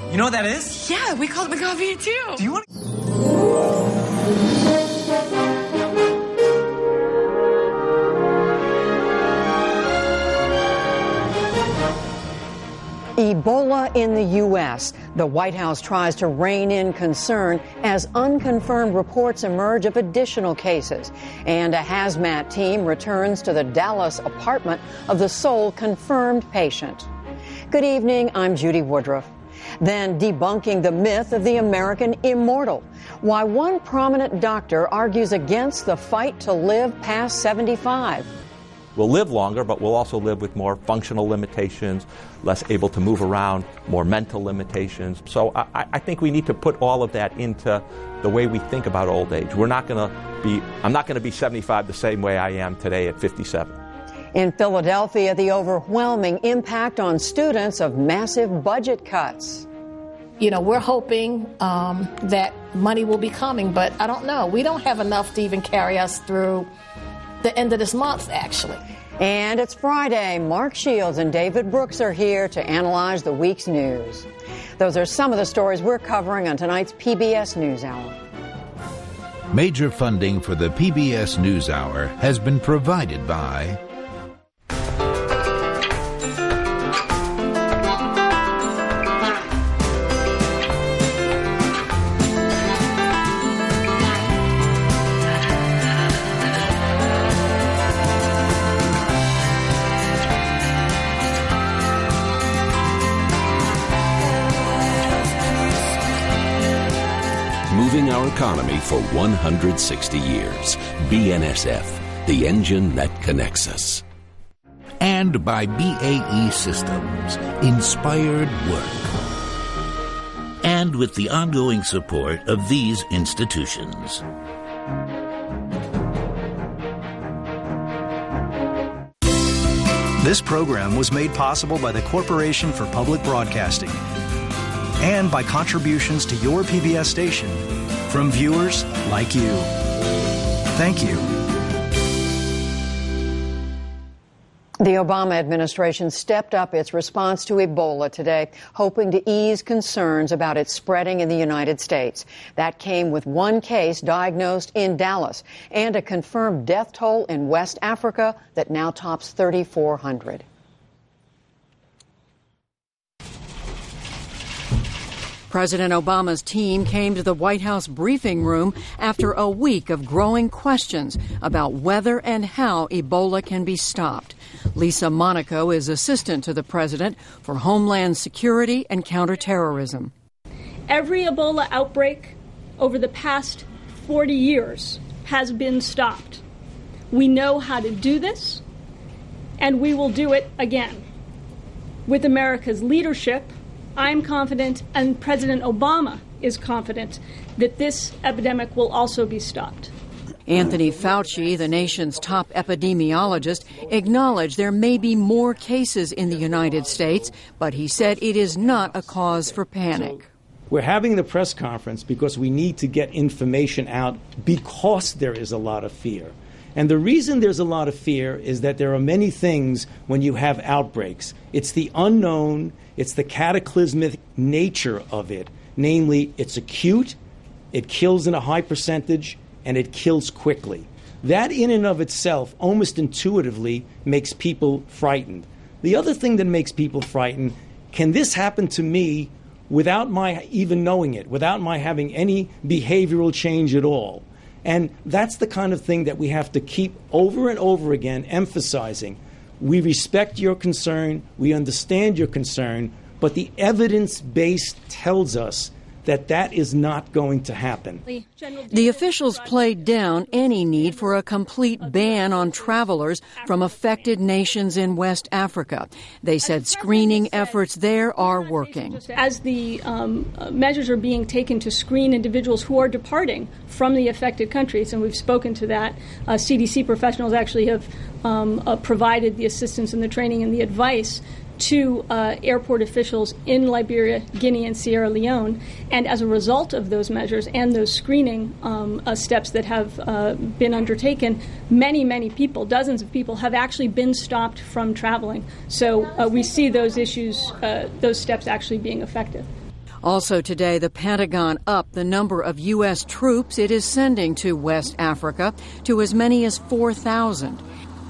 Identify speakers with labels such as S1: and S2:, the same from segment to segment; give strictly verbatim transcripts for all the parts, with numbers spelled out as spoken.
S1: You know what that is?
S2: Yeah, we call it McCoffee too.
S1: Do you want
S3: Ebola in the U S. The White House tries to rein in concern as unconfirmed reports emerge of additional cases. And a hazmat team returns to the Dallas apartment of the sole confirmed patient. Good evening, I'm Judy Woodruff. Then debunking the myth of the American immortal. Why one prominent doctor argues against the fight to live past seventy-five.
S4: We'll live longer, but we'll also live with more functional limitations, less able to move around, more mental limitations. So I, I think we need to put all of that into the way we think about old age. We're not going to be, I'm not going to be seventy-five the same way I am today at fifty-seven.
S3: In Philadelphia, the overwhelming impact on students of massive budget cuts.
S5: You know, we're hoping um, that money will be coming, but I don't know. We don't have enough to even carry us through the end of this month, actually.
S3: And it's Friday. Mark Shields and David Brooks are here to analyze the week's news. Those are some of the stories we're covering on tonight's P B S NewsHour.
S6: Major funding for the P B S NewsHour has been provided by
S7: moving our economy for one hundred sixty years. B N S F, the engine that connects us.
S6: And by B A E Systems, inspired work. And with the ongoing support of these institutions.
S8: This program was made possible by the Corporation for Public Broadcasting and by contributions to your P B S station from viewers like you. Thank you.
S3: The Obama administration stepped up its response to Ebola today, hoping to ease concerns about its spreading in the United States. That came with one case diagnosed in Dallas and a confirmed death toll in West Africa that now tops thirty-four hundred. President Obama's team came to the White House briefing room after a week of growing questions about whether and how Ebola can be stopped. Lisa Monaco is assistant to the president for Homeland Security and Counterterrorism.
S9: Every Ebola outbreak over the past forty years has been stopped. We know how to do this, and we will do it again. With America's leadership, I'm confident, and President Obama is confident, that this epidemic will also be stopped.
S3: Anthony Fauci, the nation's top epidemiologist, acknowledged there may be more cases in the United States, but he said it is not a cause for panic.
S10: We're having the press conference because we need to get information out because there is a lot of fear. And the reason there's a lot of fear is that there are many things when you have outbreaks. It's the unknown, it's the cataclysmic nature of it. Namely, it's acute, it kills in a high percentage, and it kills quickly. That in and of itself, almost intuitively, makes people frightened. The other thing that makes people frightened, can this happen to me without my even knowing it, without my having any behavioral change at all? And that's the kind of thing that we have to keep over and over again emphasizing. We respect your concern, we understand your concern, but the evidence base tells us that that is not going to happen.
S3: The officials played down any need for a complete ban on travelers from affected nations in West Africa. They said screening efforts there are working.
S9: As the um, measures are being taken to screen individuals who are departing from the affected countries, and we've spoken to that, uh, C D C professionals actually have um, uh, provided the assistance and the training and the advice to uh, airport officials in Liberia, Guinea, and Sierra Leone. And as a result of those measures and those screening um, uh, steps that have uh, been undertaken, many, many people, dozens of people, have actually been stopped from traveling. So uh, we see those issues, uh, those steps actually being effective.
S3: Also today, the Pentagon upped the number of U S troops it is sending to West Africa to as many as four thousand.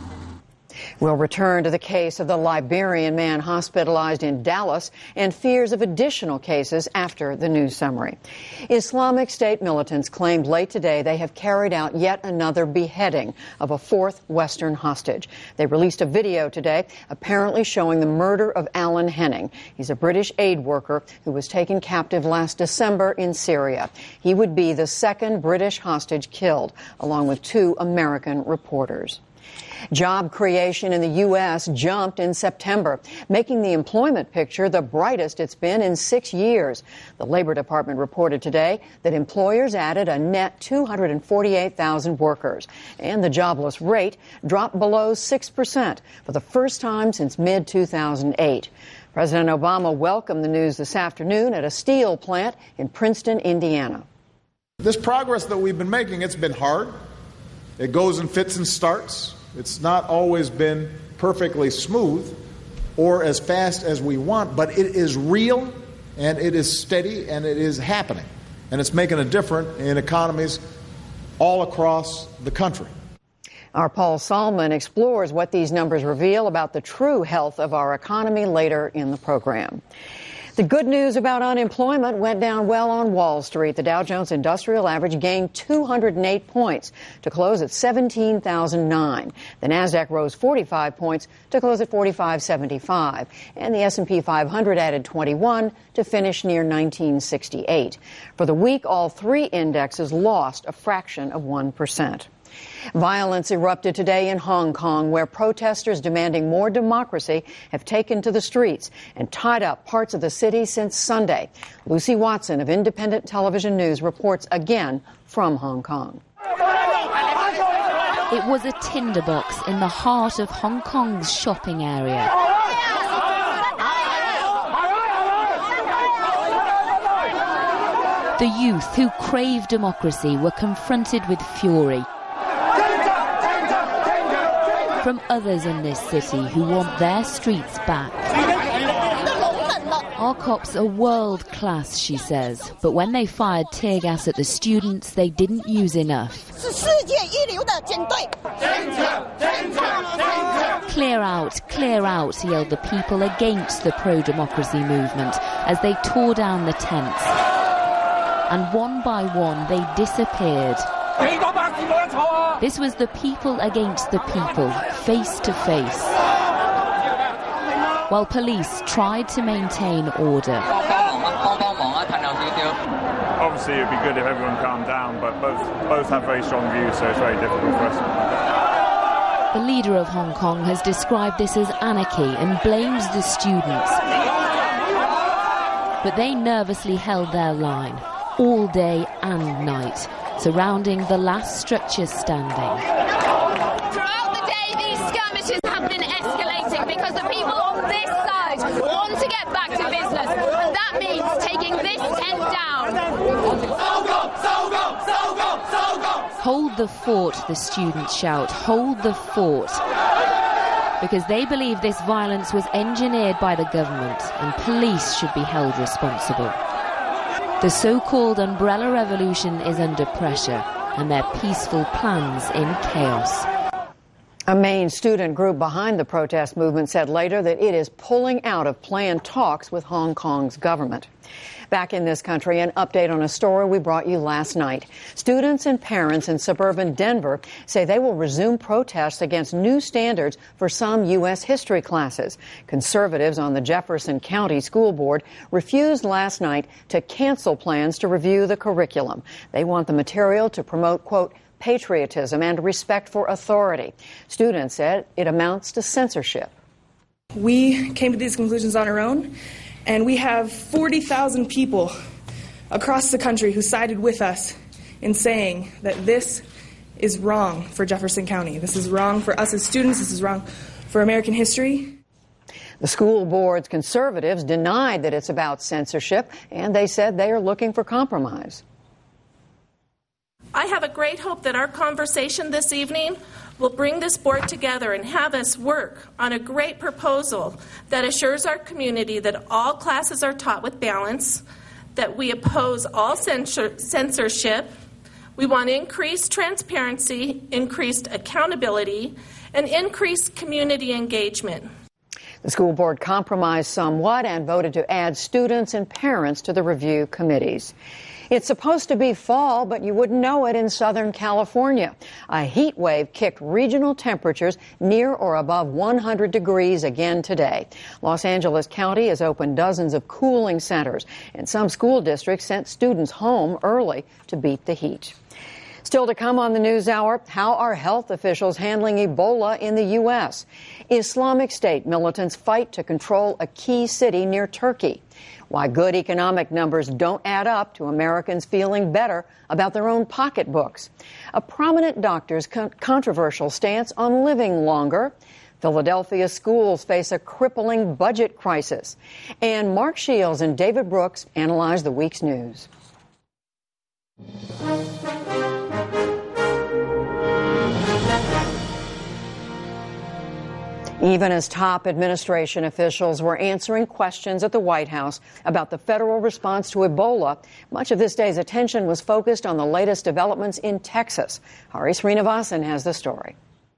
S3: We'll return to the case of the Liberian man hospitalized in Dallas and fears of additional cases after the news summary. Islamic State militants claimed late today they have carried out yet another beheading of a fourth Western hostage. They released a video today apparently showing the murder of Alan Henning. He's a British aid worker who was taken captive last December in Syria. He would be the second British hostage killed, along with two American reporters. Job creation in the U S jumped in September, making the employment picture the brightest it's been in six years. The Labor Department reported today that employers added a net two hundred forty-eight thousand workers, and the jobless rate dropped below six percent for the first time since mid two thousand eight. President Obama welcomed the news this afternoon at a steel plant in Princeton, Indiana.
S1: This progress that we've been making, it's been hard. It goes in fits and starts. It's not always been perfectly smooth or as fast as we want, but it is real and it is steady and it is happening. And it's making a difference in economies all across the country.
S3: Our Paul Salman explores what these numbers reveal about the true health of our economy later in the program. The good news about unemployment went down well on Wall Street. The Dow Jones Industrial Average gained two hundred eight points to close at seventeen thousand nine. The Nasdaq rose forty-five points to close at forty-five seventy-five. And the S and P five hundred added twenty-one to finish near nineteen sixty-eight. For the week, all three indexes lost a fraction of one percent. Violence erupted today in Hong Kong, where protesters demanding more democracy have taken to the streets and tied up parts of the city since Sunday. Lucy Watson of Independent Television News reports again from Hong Kong.
S2: It was a tinderbox in the heart of Hong Kong's shopping area. The youth who crave democracy were confronted with fury from others in this city who want their streets back. Our cops are world class, she says, but when they fired tear gas at the students, they didn't use enough. Clear out, clear out, yelled the people against the pro-democracy movement as they tore down the tents. And one by one they disappeared. This was the people against the people, face to face, while police tried to maintain order.
S11: Obviously, it would be good if everyone calmed down, but both, both have very strong views, so it's very difficult for us.
S2: The leader of Hong Kong has described this as anarchy and blames the students. But they nervously held their line, all day and night, surrounding the last structures standing.
S12: Throughout the day, these skirmishes have been escalating because the people on this side want to get back to business, and that means taking this tent down.
S2: Hold the fort, the students shout, hold the fort. Because they believe this violence was engineered by the government and police should be held responsible. The so-called umbrella revolution is under pressure and their peaceful plans in chaos.
S3: A main student group behind the protest movement said later that it is pulling out of planned talks with Hong Kong's government. Back in this country, an update on a story we brought you last night. Students and parents in suburban Denver say they will resume protests against new standards for some U S history classes. Conservatives on the Jefferson County School Board refused last night to cancel plans to review the curriculum. They want the material to promote, quote, patriotism and respect for authority. Students said it amounts to censorship.
S13: We came to these conclusions on our own. And we have forty thousand people across the country who sided with us in saying that this is wrong for Jefferson County. This is wrong for us as students. This is wrong for American history.
S3: The school board's conservatives denied that it's about censorship, and they said they are looking for compromise.
S14: I have a great hope that our conversation this evening will bring this board together and have us work on a great proposal that assures our community that all classes are taught with balance, that we oppose all censor- censorship. We want increased transparency, increased accountability, and increased community engagement.
S3: The school board compromised somewhat and voted to add students and parents to the review committees. It's supposed to be fall, but you wouldn't know it in Southern California. A heat wave kicked regional temperatures near or above one hundred degrees again today. Los Angeles County has opened dozens of cooling centers, and some school districts sent students home early to beat the heat. Still to come on the NewsHour, how are health officials handling Ebola in the U S? Islamic State militants fight to control a key city near Turkey. Why good economic numbers don't add up to Americans feeling better about their own pocketbooks. A prominent doctor's con- controversial stance on living longer. Philadelphia schools face a crippling budget crisis. And Mark Shields and David Brooks analyze the week's news. Even as top administration officials were answering questions at the White House about the federal response to Ebola, much of this day's attention was focused on the latest developments in Texas. Hari Srinivasan has the story.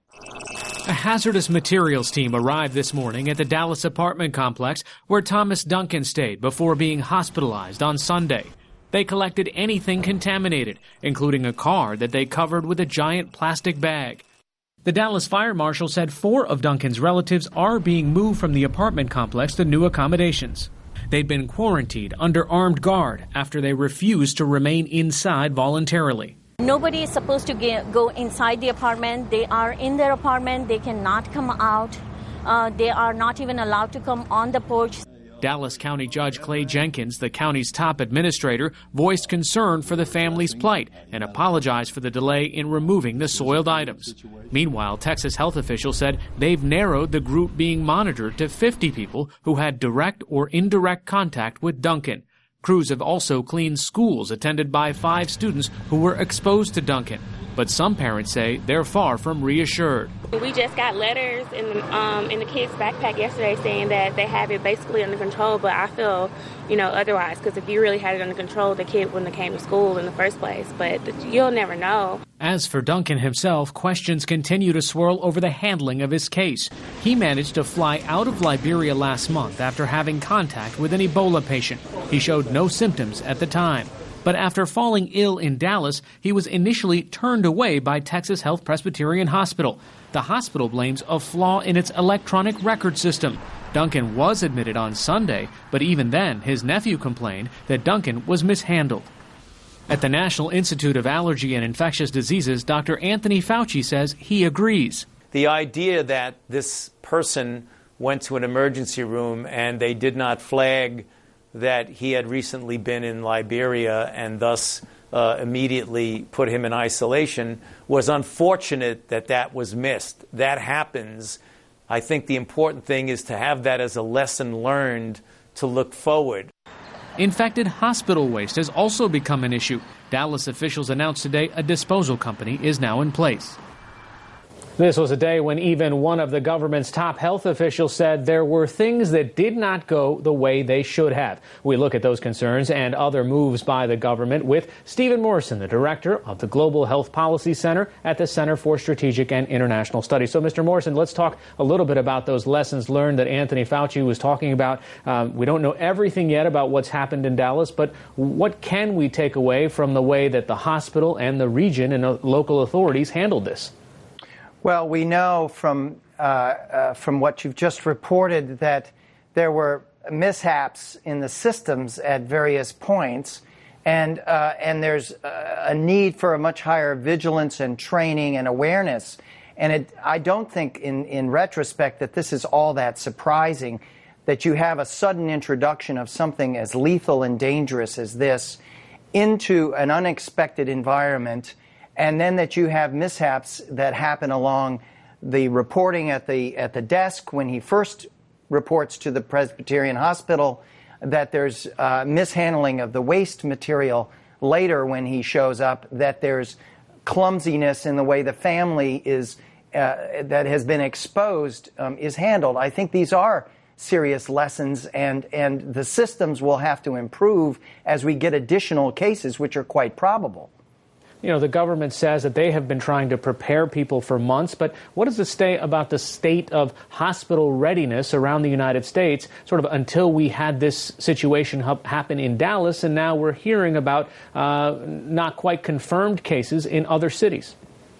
S15: A hazardous materials team arrived this morning at the Dallas apartment complex where Thomas Duncan stayed before being hospitalized on Sunday. They collected anything contaminated, including a car that they covered with a giant plastic bag. The Dallas Fire Marshal said four of Duncan's relatives are being moved from the apartment complex to new accommodations. They'd been quarantined under armed guard after they refused to remain inside voluntarily.
S16: Nobody is supposed to get, go inside the apartment. They are in their apartment. They cannot come out. Uh, they are not even allowed to come on the porch.
S15: Dallas County Judge Clay Jenkins, the county's top administrator, voiced concern for the family's plight and apologized for the delay in removing the soiled items. Meanwhile, Texas health officials said they've narrowed the group being monitored to fifty people who had direct or indirect contact with Duncan. Crews have also cleaned schools attended by five students who were exposed to Duncan. But some parents say they're far from reassured.
S17: We just got letters in the, um, in the kids' backpack yesterday saying that they have it basically under control, but I feel, you know, otherwise, because if you really had it under control, the kid wouldn't have came to school in the first place, but you'll never know.
S15: As for Duncan himself, questions continue to swirl over the handling of his case. He managed to fly out of Liberia last month after having contact with an Ebola patient. He showed no symptoms at the time. But after falling ill in Dallas, he was initially turned away by Texas Health Presbyterian Hospital. The hospital blames a flaw in its electronic record system. Duncan was admitted on Sunday, but even then, his nephew complained that Duncan was mishandled. At the National Institute of Allergy and Infectious Diseases, Doctor Anthony Fauci says he agrees.
S18: The idea that this person went to an emergency room and they did not flag that he had recently been in Liberia and thus uh, immediately put him in isolation was unfortunate that that was missed. That happens. I think the important thing is to have that as a lesson learned to look forward.
S15: Infected hospital waste has also become an issue. Dallas officials announced today a disposal company is now in place. This was a day when even one of the government's top health officials said there were things that did not go the way they should have. We look at those concerns and other moves by the government with Stephen Morrison, the director of the Global Health Policy Center at the Center for Strategic and International Studies. So, Mister Morrison, let's talk a little bit about those lessons learned that Anthony Fauci was talking about. Um, we don't know everything yet about what's happened in Dallas, but what can we take away from the way that the hospital and the region and uh, local authorities handled this?
S19: Well, we know from uh, uh, from what you've just reported that there were mishaps in the systems at various points, and uh, and there's a need for a much higher vigilance and training and awareness. And it, I don't think, in, in retrospect, that this is all that surprising, that you have a sudden introduction of something as lethal and dangerous as this into an unexpected environment. And then that you have mishaps that happen along the reporting at the at the desk when he first reports to the Presbyterian Hospital, that there's uh, mishandling of the waste material later when he shows up, that there's clumsiness in the way the family is uh, that has been exposed um, is handled. I think these are serious lessons, and, and the systems will have to improve as we get additional cases, which are quite probable.
S15: You know, the government says that they have been trying to prepare people for months, but what does it say about the state of hospital readiness around the United States, sort of until we had this situation happen in Dallas, and now we're hearing about uh, not quite confirmed cases in other cities?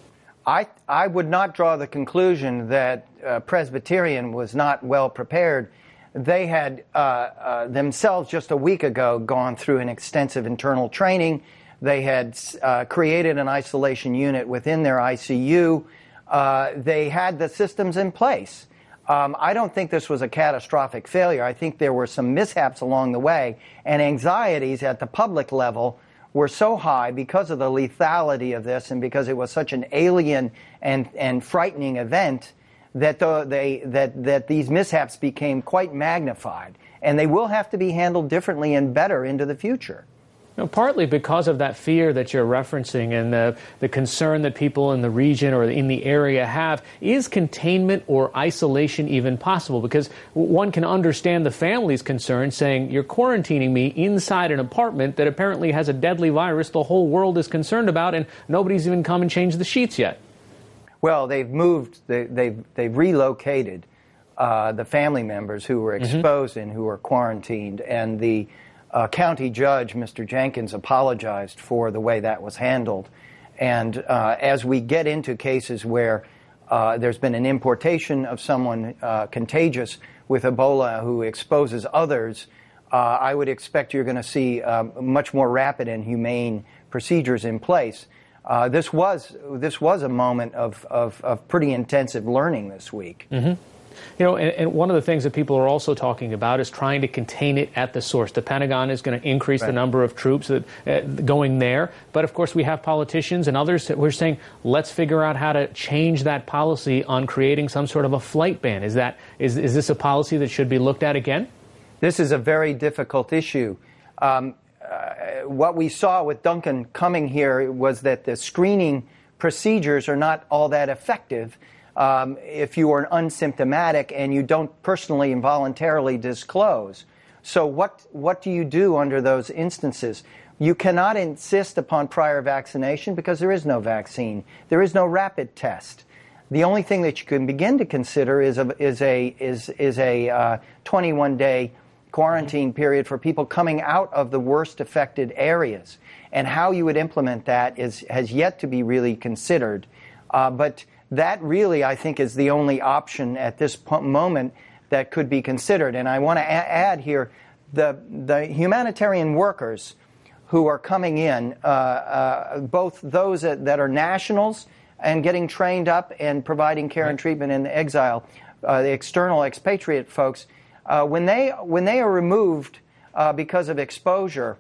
S19: I, I would not draw the conclusion that uh, Presbyterian was not well prepared. They had uh, uh, themselves just a week ago gone through an extensive internal training. They had uh, created an isolation unit within their I C U. Uh, they had the systems in place. Um, I don't think this was a catastrophic failure. I think there were some mishaps along the way, and anxieties at the public level were so high because of the lethality of this and because it was such an alien and, and frightening event that, the, they, that, that these mishaps became quite magnified. And they will have to be handled differently and better into the future.
S15: You know, partly because of that fear that you're referencing and the, the concern that people in the region or in the area have, is containment or isolation even possible? Because one can understand the family's concern saying, you're quarantining me inside an apartment that apparently has a deadly virus the whole world is concerned about, and nobody's even come and changed the sheets yet.
S19: Well, they've moved, they, they've, they've relocated uh, the family members who were exposed mm-hmm. and who were quarantined, and the Uh, county judge, Mister Jenkins, apologized for the way that was handled. And uh, as we get into cases where uh, there's been an importation of someone uh, contagious with Ebola who exposes others, uh, I would expect you're going to see uh, much more rapid and humane procedures in place. Uh, this was this was a moment of, of, of pretty intensive learning this week.
S15: Mm-hmm. You know, and, and one of the things that people are also talking about is trying to contain it at the source. The Pentagon is going to increase right. the number of troops that uh, going there. But, of course, we have politicians and others that we're saying, let's figure out how to change that policy on creating some sort of a flight ban. Is that is, is this a policy that should be looked at again?
S19: This is a very difficult issue. Um, uh, what we saw with Duncan coming here was that the screening procedures are not all that effective. Um, if you are unsymptomatic and you don't personally and voluntarily disclose. So what, what do you do under those instances? You cannot insist upon prior vaccination because there is no vaccine. There is no rapid test. The only thing that you can begin to consider is a, is a, is, is a uh, twenty-one day quarantine period for people coming out of the worst affected areas. And how you would implement that is, has yet to be really considered. Uh, but that really, I think, is the only option at this moment that could be considered. And I want to add here, the, the humanitarian workers who are coming in, uh, uh, both those that, that are nationals and getting trained up and providing care and treatment in exile, uh, the external expatriate folks, uh, when they when they are removed uh, because of exposure,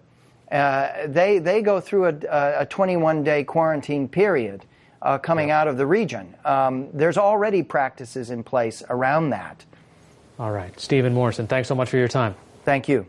S19: uh, they they go through a, a twenty-one day quarantine period. Uh, coming yeah. out of the region. Um, there's already practices in place around that.
S15: All right. Stephen Morrison, thanks so much for your time.
S19: Thank you.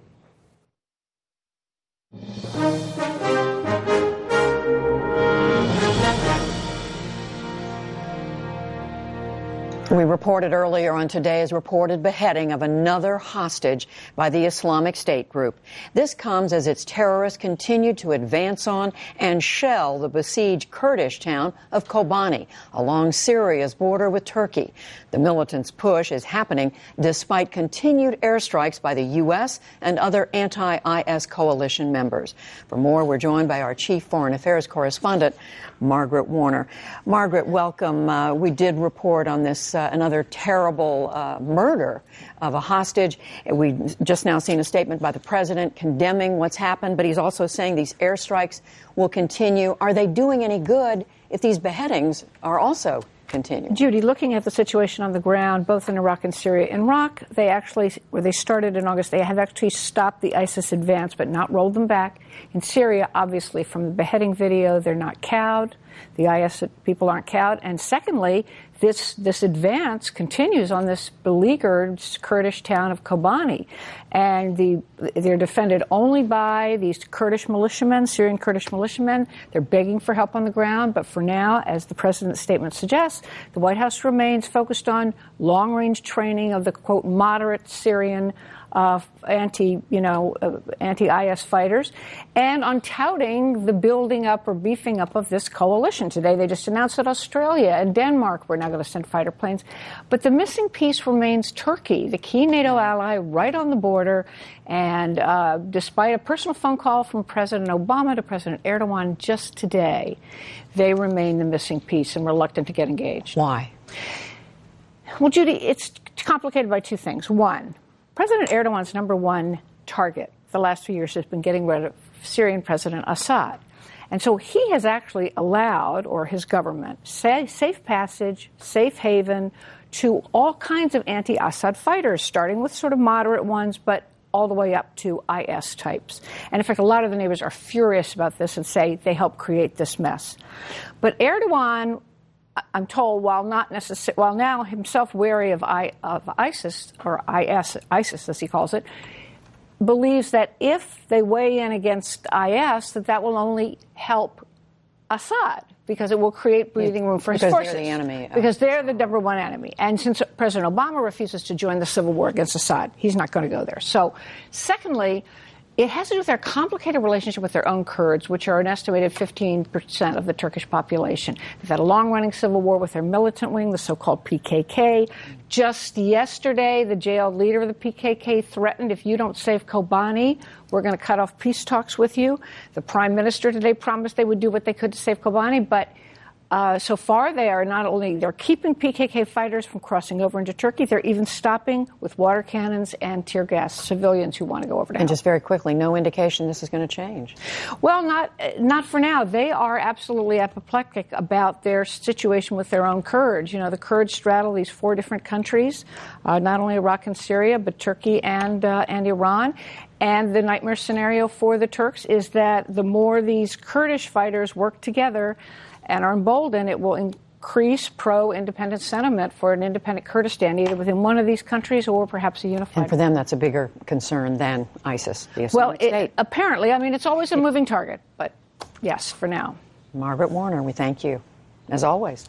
S3: We reported earlier on today's reported beheading of another hostage by the Islamic State group. This comes as its terrorists continue to advance on and shell the besieged Kurdish town of Kobani along Syria's border with Turkey. The militants' push is happening despite continued airstrikes by the U S and other anti-I S coalition members. For more, we're joined by our chief foreign affairs correspondent, Margaret Warner. Margaret, welcome. Uh, we did report on this, uh, another terrible uh, murder of a hostage. We've just now seen a statement by the president condemning what's happened, but he's also saying these airstrikes will continue. Are they doing any good if these beheadings are also continuing?
S20: Judy, looking at the situation on the ground, both in Iraq and Syria. In Iraq, they actually, where they started in August, they have actually stopped the ISIS advance, but not rolled them back. In Syria, obviously, from the beheading video, they're not cowed. The I S people aren't cowed. And secondly, this this advance continues on this beleaguered Kurdish town of Kobani. And the, they're defended only by these Kurdish militiamen, Syrian Kurdish militiamen. They're begging for help on the ground. But for now, as the president's statement suggests, the White House remains focused on long-range training of the, quote, moderate Syrian Uh, anti, you know, uh, anti-I S fighters, and on touting the building up or beefing up of this coalition. Today they just announced that Australia and Denmark were now going to send fighter planes. But the missing piece remains Turkey, the key NATO ally right on the border. And uh, despite a personal phone call from President Obama to President Erdogan just today, they remain the missing piece and reluctant to get engaged.
S3: Why?
S20: Well, Judy, it's complicated by two things. One, President Erdogan's number one target the last few years has been getting rid of Syrian President Assad. And so he has actually allowed, or his government, say, safe passage, safe haven to all kinds of anti-Assad fighters, starting with sort of moderate ones, but all the way up to I S types. And in fact, a lot of the neighbors are furious about this and say they helped create this mess. But Erdogan, I'm told, while not necessarily, while now himself wary of, I, of ISIS, or I S, ISIS as he calls it, believes that if they weigh in against I S, that that will only help Assad, because it will create breathing room for his
S3: because
S20: forces.
S3: They're the enemy.
S20: Because they're the number one enemy. And since President Obama refuses to join the civil war against Assad, he's not going to go there. So, secondly, it has to do with their complicated relationship with their own Kurds, which are an estimated fifteen percent of the Turkish population. They've had a long-running civil war with their militant wing, the so-called P K K. Just yesterday, the jailed leader of the P K K threatened, if you don't save Kobani, we're going to cut off peace talks with you. The prime minister today promised they would do what they could to save Kobani, but Uh, so far, they are not only, they're keeping P K K fighters from crossing over into Turkey, they're even stopping with water cannons and tear gas civilians who want to go over to
S3: And
S20: help.
S3: just very quickly, no indication this is going to change.
S20: Well, not not for now. They are absolutely apoplectic about their situation with their own Kurds. You know, the Kurds straddle these four different countries, uh, not only Iraq and Syria, but Turkey and uh, and Iran. And the nightmare scenario for the Turks is that the more these Kurdish fighters work together and are emboldened, it will increase pro-independent sentiment for an independent Kurdistan, either within one of these countries or perhaps a unified.
S3: And for them, that's a bigger concern than ISIS, the Islamic
S20: well, it,
S3: State.
S20: apparently. I mean, it's always a moving target, but yes, for now.
S3: Margaret Warner, we thank you, as always.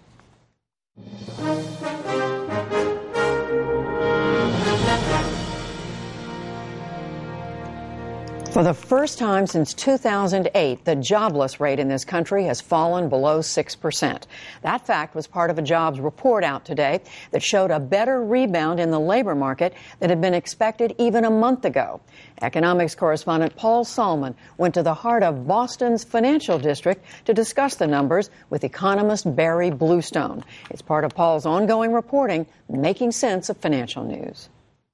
S3: For the first time since two thousand eight, the jobless rate in this country has fallen below six percent. That fact was part of a jobs report out today that showed a better rebound in the labor market than had been expected even a month ago. Economics correspondent Paul Solman went to the heart of Boston's financial district to discuss the numbers with economist Barry Bluestone. It's part of Paul's ongoing reporting, making sense of financial news.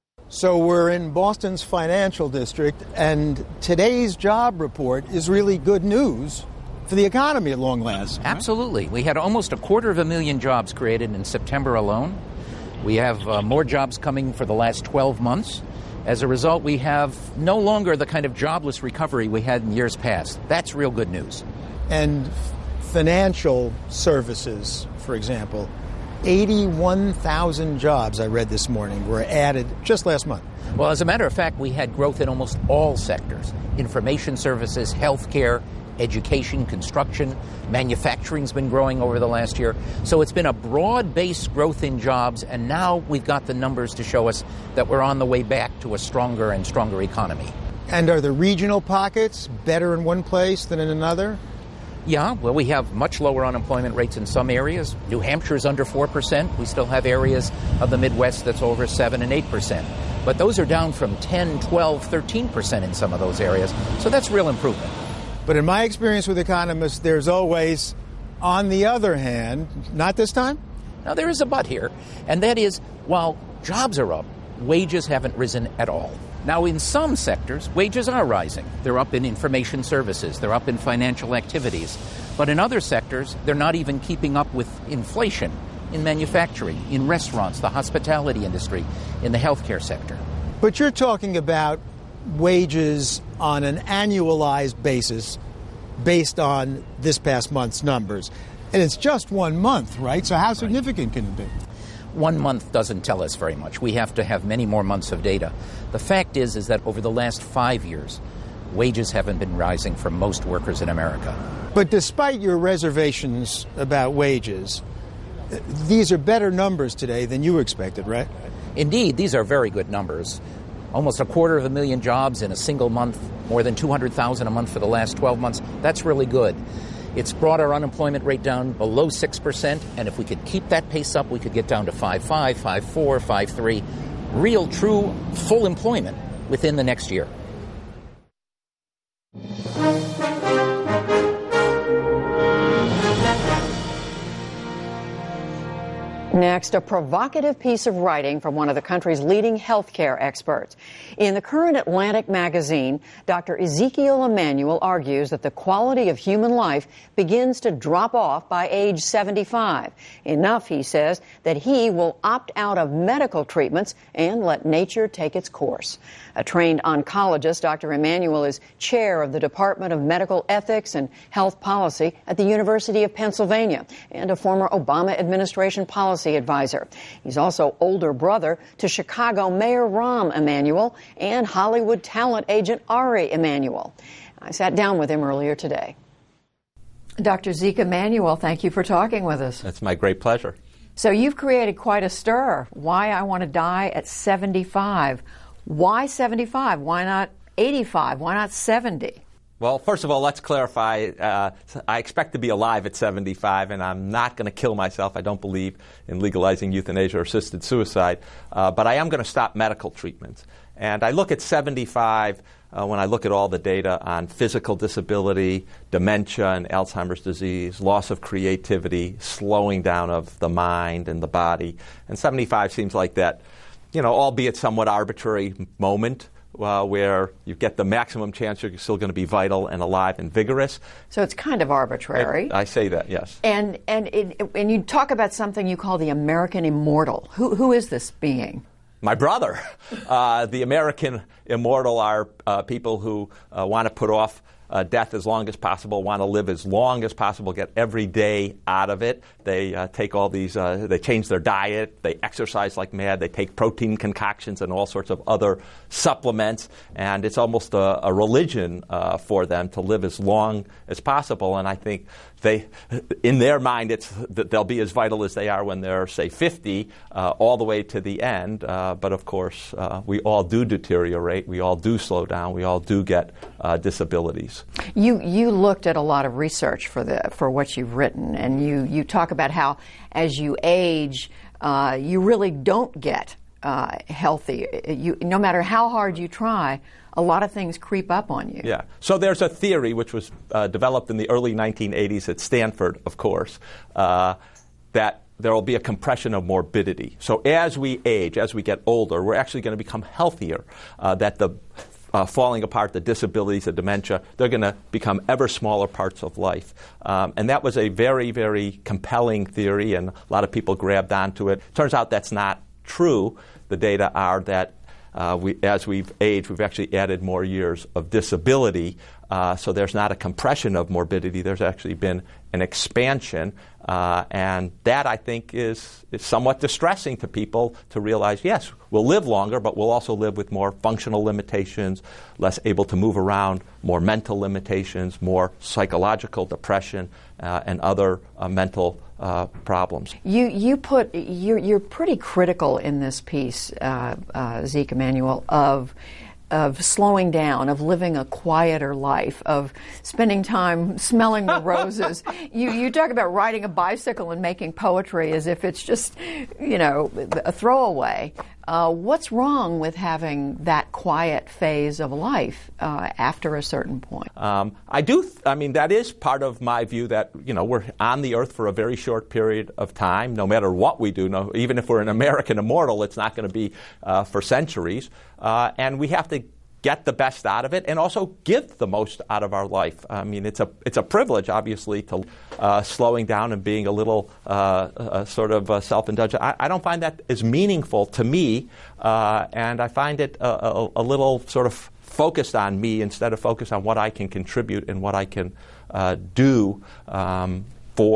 S21: So we're in Boston's financial district, and today's job report is really good news for the economy at long last.
S22: Absolutely. We had almost a quarter of a million jobs created in September alone. We have uh, more jobs coming for the last twelve months. As a result, we have no longer the kind of jobless recovery we had in years past. That's real good news.
S21: And financial services, for example, eighty-one thousand jobs, I read this morning, were added just last month.
S22: Well, as a matter of fact, we had growth in almost all sectors. Information services, healthcare, education, construction, manufacturing's been growing over the last year. So it's been a broad-based growth in jobs, and now we've got the numbers to show us that we're on the way back to a stronger and stronger economy.
S21: And are the regional pockets better in one place than in another?
S22: Yeah, well, we have much lower unemployment rates in some areas. New Hampshire's under four percent. We still have areas of the Midwest that's over seven and eight percent. But those are down from ten, twelve, thirteen percent in some of those areas. So that's real improvement.
S21: But in my experience with economists, there's always, on the other hand, not this time?
S22: Now, there is a but here, and that is, while jobs are up, wages haven't risen at all. Now, in some sectors, wages are rising. They're up in information services. They're up in financial activities. But in other sectors, they're not even keeping up with inflation in manufacturing, in restaurants, the hospitality industry, in the healthcare sector.
S21: But you're talking about wages on an annualized basis based on this past month's numbers. And it's just one month, right? So how significant can it be?
S22: One month doesn't tell us very much. We have to have many more months of data. The fact is, is that over the last five years, wages haven't been rising for most workers in America.
S21: But despite your reservations about wages, these are better numbers today than you expected, right?
S22: Indeed, these are very good numbers. Almost a quarter of a million jobs in a single month, more than two hundred thousand a month for the last twelve months. That's really good. It's brought our unemployment rate down below six percent, and if we could keep that pace up, we could get down to five point five, five point four, five point three, real, true, full employment within the next year.
S3: Next, a provocative piece of writing from one of the country's leading healthcare experts. In the current Atlantic magazine, Doctor Ezekiel Emanuel argues that the quality of human life begins to drop off by age seventy-five. Enough, he says, that he will opt out of medical treatments and let nature take its course. A trained oncologist, Doctor Emanuel is chair of the Department of Medical Ethics and Health Policy at the University of Pennsylvania and a former Obama administration policy advisor. He's also older brother to Chicago Mayor Rahm Emanuel and Hollywood talent agent Ari Emanuel. I sat down with him earlier today. Doctor Zeke Emanuel, thank you for talking with us.
S4: It's my great pleasure.
S3: So you've created quite a stir. Why I want to die at seventy-five. Why seventy-five? Why not eighty-five? Why not seventy?
S4: Well, first of all, let's clarify. Uh, I expect to be alive at seventy-five, and I'm not going to kill myself. I don't believe in legalizing euthanasia or assisted suicide. Uh, but I am going to stop medical treatments. And I look at seventy-five uh, when I look at all the data on physical disability, dementia and Alzheimer's disease, loss of creativity, slowing down of the mind and the body. And seventy-five seems like that, you know, albeit somewhat arbitrary moment uh, where you get the maximum chance you're still going to be vital and alive and vigorous.
S3: So it's kind of arbitrary.
S4: I, I say that, yes.
S3: And and it, and you talk about something you call the American immortal. Who who is this being?
S4: My brother. Uh, the American immortal are uh, people who uh, want to put off Uh, death as long as possible, want to live as long as possible, get every day out of it. They uh, take all these, uh, they change their diet, they exercise like mad, they take protein concoctions and all sorts of other supplements, and it's almost a, a religion uh, for them to live as long as possible. And I think they, in their mind, it's that they'll be as vital as they are when they're, say, fifty, uh, all the way to the end. Uh, but of course, uh, we all do deteriorate, we all do slow down, we all do get uh, disabilities.
S3: You you looked at a lot of research for the for what you've written, and you, you talk about how as you age, uh, you really don't get uh, healthy. You, no matter how hard you try, a lot of things creep up on you.
S4: Yeah. So there's a theory which was uh, developed in the early nineteen eighties at Stanford, of course, uh, that there will be a compression of morbidity. So as we age, as we get older, we're actually going to become healthier. Uh, that the Uh, falling apart, the disabilities, the dementia, they're going to become ever smaller parts of life. Um, and that was a very, very compelling theory, and a lot of people grabbed onto it. Turns out that's not true. The data are that uh, we, as we've aged, we've actually added more years of disability. Uh, so there's not a compression of morbidity. There's actually been an expansion. Uh, and that, I think, is, is somewhat distressing to people to realize, yes, we'll live longer, but we'll also live with more functional limitations, less able to move around, more mental limitations, more psychological depression, uh, and other uh, mental uh, problems.
S3: You you put you're, you're pretty critical in this piece, uh, uh, Zeke Emanuel, of of slowing down, of living a quieter life, of spending time smelling the roses. you you talk about riding a bicycle and making poetry as if it's just, you know, a throwaway. Uh, what's wrong with having that quiet phase of life uh, after a certain point?
S4: Um, I do. Th- I mean, that is part of my view that, you know, we're on the earth for a very short period of time. No matter what we do, no, even if we're an American immortal, it's not going to be uh, for centuries. Uh, and we have to get the best out of it and also give the most out of our life. I mean, it's a it's a privilege, obviously, to uh, slowing down and being a little uh, uh, sort of uh, self-indulgent. I, I don't find that as meaningful to me, uh, and I find it a, a, a little sort of focused on me instead of focused on what I can contribute and what I can uh, do um, for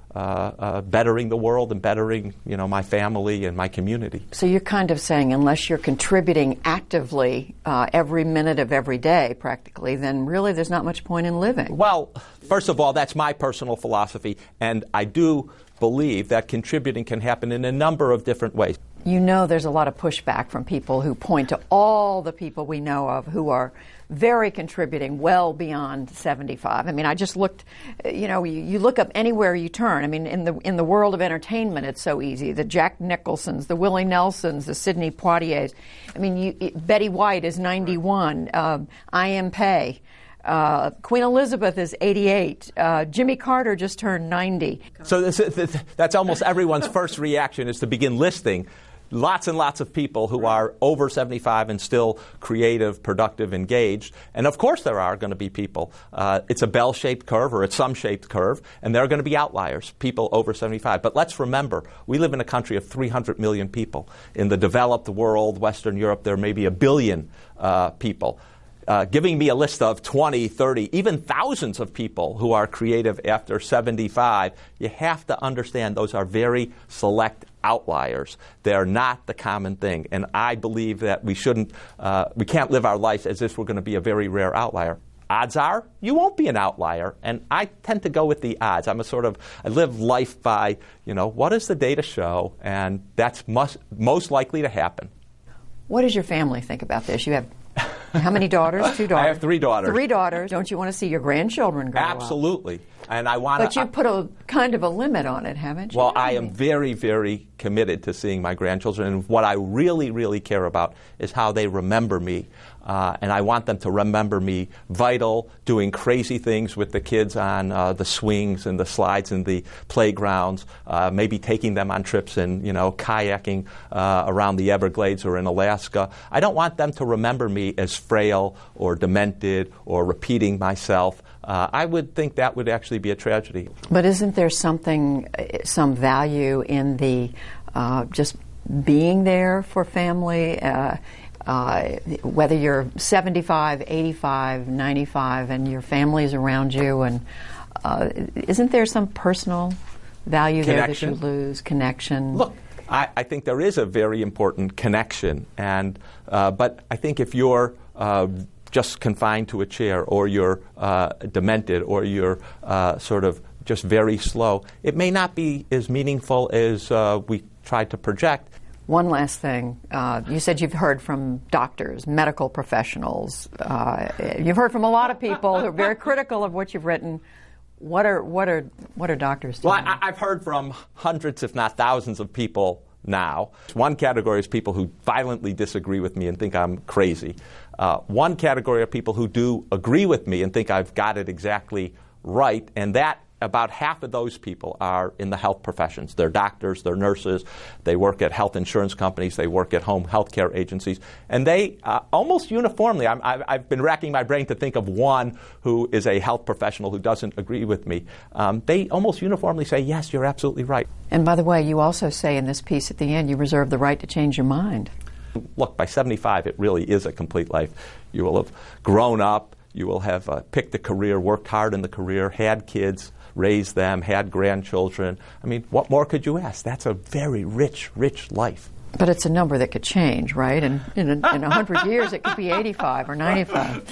S4: uh, uh, bettering the world and bettering, you know, my family and my community.
S3: So you're kind of saying unless you're contributing actively uh, every minute of every day, practically, then really there's not much point in living.
S4: Well, first of all, that's my personal philosophy, and I do believe that contributing can happen in a number of different ways.
S3: You know there's a lot of pushback from people who point to all the people we know of who are very contributing well beyond seventy-five. I mean, I just looked, you know, you, you look up anywhere you turn. I mean, in the in the world of entertainment, it's so easy. The Jack Nicholsons, the Willie Nelsons, the Sidney Poitiers. I mean, you, Betty White is ninety-one. Um, I M Pei. Uh, Queen Elizabeth is eighty-eight. Uh, Jimmy Carter just turned ninety.
S4: So this, this, that's almost everyone's first reaction is to begin listing lots and lots of people who are over seventy-five and still creative, productive, engaged. And of course there are going to be people. Uh, it's a bell-shaped curve or it's some shaped curve, and there are going to be outliers, people over seventy-five. But let's remember, we live in a country of three hundred million people. In the developed world, Western Europe, there may be a billion uh, people. Uh, giving me a list of twenty, thirty, even thousands of people who are creative after seventy-five, you have to understand those are very select outliers. They're not the common thing. And I believe that we shouldn't, uh, we can't live our life as if we're going to be a very rare outlier. Odds are you won't be an outlier. And I tend to go with the odds. I'm a sort of, I live life by, you know, what does the data show? And that's must, most likely to happen.
S3: What does your family think about this? You have how many daughters? Two daughters.
S4: I have three daughters.
S3: Three daughters. Don't you want to see your grandchildren grow up?
S4: Absolutely. And I want.
S3: But you put a kind of a limit on it, haven't you?
S4: Well, I am very, very committed to seeing my grandchildren. And what I really, really care about is how they remember me. Uh, and I want them to remember me vital, doing crazy things with the kids on uh, the swings and the slides and the playgrounds, uh, maybe taking them on trips and, you know, kayaking uh, around the Everglades or in Alaska. I don't want them to remember me as frail or demented or repeating myself. Uh, I would think that would actually be a tragedy.
S3: But isn't there something, some value in the uh, just being there for family? Uh, Uh, whether you're seventy-five, eighty-five, ninety-five, and your family's around you, and uh, isn't there some personal value there that you lose? Connection.
S4: Look, I, I think there is a very important connection, and uh, but I think if you're uh, just confined to a chair, or you're uh, demented, or you're uh, sort of just very slow, it may not be as meaningful as uh, we try to project.
S3: One last thing. Uh, you said you've heard from doctors, medical professionals. Uh, you've heard from a lot of people who are very critical of what you've written. What are what are what are doctors doing?
S4: Well, I, I've heard from hundreds, if not thousands, of people now. One category is people who violently disagree with me and think I'm crazy. Uh, one category are people who do agree with me and think I've got it exactly right, and that. About half of those people are in the health professions. They're doctors, they're nurses, they work at health insurance companies, they work at home health care agencies. And they uh, almost uniformly, I'm, I've, I've been racking my brain to think of one who is a health professional who doesn't agree with me. Um, they almost uniformly say, yes, you're absolutely right.
S3: And by the way, you also say in this piece at the end, you reserve the right to change your mind.
S4: Look, by seventy-five, it really is a complete life. You will have grown up, you will have uh, picked a career, worked hard in the career, had kids, raised them, had grandchildren. I mean, what more could you ask? That's a very rich, rich life.
S3: But it's a number that could change, right? And in a, in a hundred years, it could be eighty-five or ninety-five.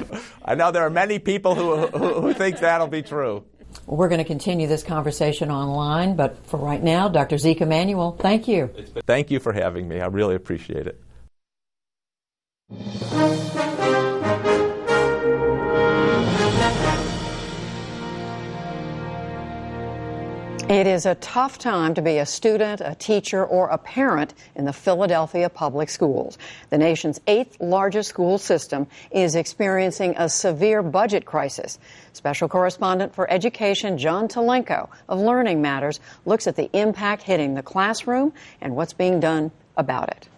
S4: I know there are many people who, who, who think that'll be true.
S3: Well, we're going to continue this conversation online, but for right now, Doctor Zeke Emanuel, thank you.
S4: Thank you for having me. I really appreciate it.
S3: It is a tough time to be a student, a teacher, or a parent in the Philadelphia public schools. The nation's eighth largest school system is experiencing a severe budget crisis. Special correspondent for education John Talenko of Learning Matters looks at the impact hitting the classroom and what's being done about it.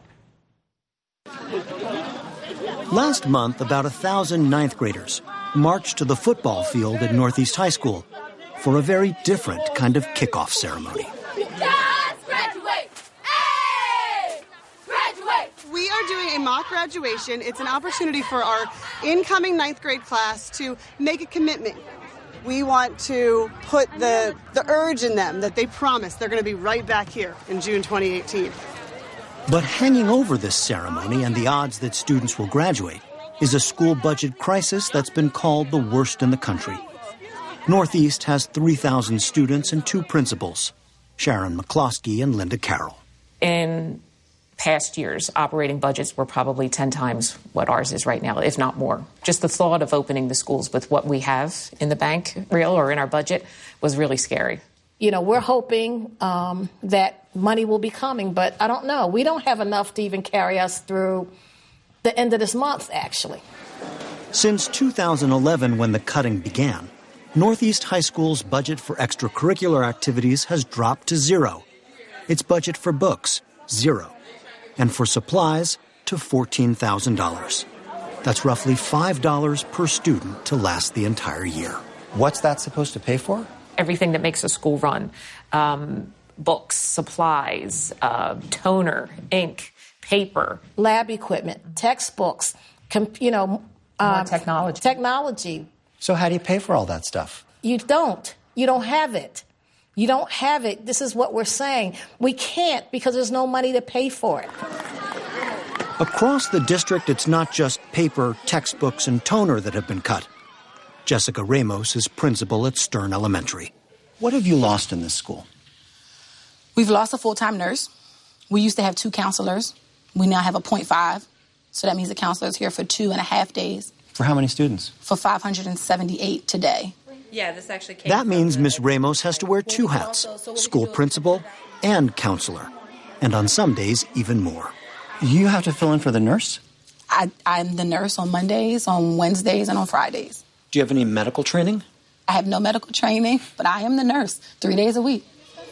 S8: Last month, about a thousand ninth graders marched to the football field at Northeast High School for a very different kind of kickoff ceremony.
S5: Yes, graduate! Hey! Graduate! We are doing a mock graduation. It's an opportunity for our incoming ninth grade class to make a commitment
S6: We want to put the, the urge in them that they promise they're going to be right back here in June twenty eighteen.
S7: But hanging over this ceremony and the odds that students will graduate is a school budget crisis that's been called the worst in the country. Northeast has three thousand students and two principals, Sharon McCloskey and Linda Carroll.
S23: In past years, operating budgets were probably ten times what ours is right now, if not more. Just the thought of opening the schools with what we have in the bank, real or in our budget, was really scary.
S24: You know, we're hoping um, that money will be coming, but I don't know. We don't have enough to even carry us through the end of this month, actually.
S7: Since two thousand eleven, when the cutting began, Northeast High School's budget for extracurricular activities has dropped to zero. Its budget for books, zero. And for supplies, to fourteen thousand dollars. That's roughly five dollars per student to last the entire year.
S25: What's that supposed to pay for?
S23: Everything that makes a school run. Um, books, supplies, uh, toner, ink, paper.
S24: Lab equipment, textbooks, comp- you know.
S23: Uh, technology.
S24: Technology.
S25: So how do you pay for all that stuff?
S24: You don't. You don't have it. You don't have it. This is what we're saying. We can't because there's no money to pay for it.
S7: Across the district, it's not just paper, textbooks, and toner that have been cut. Jessica Ramos is principal at Stern Elementary.
S25: What have you lost in this school?
S26: We've lost a full-time nurse. We used to have two counselors. We now have a point five. So that means the counselor is here for two and a half days.
S25: For how many students?
S26: For five hundred seventy-eight today.
S23: Yeah, this actually came
S7: That means Miss Ramos has to wear two hats, school principal and counselor. And on some days, even more.
S25: You have to fill in for the nurse?
S26: I, I'm the nurse on Mondays, on Wednesdays, and on Fridays.
S25: Do you have any medical training?
S26: I have no medical training, but I am the nurse three days a week.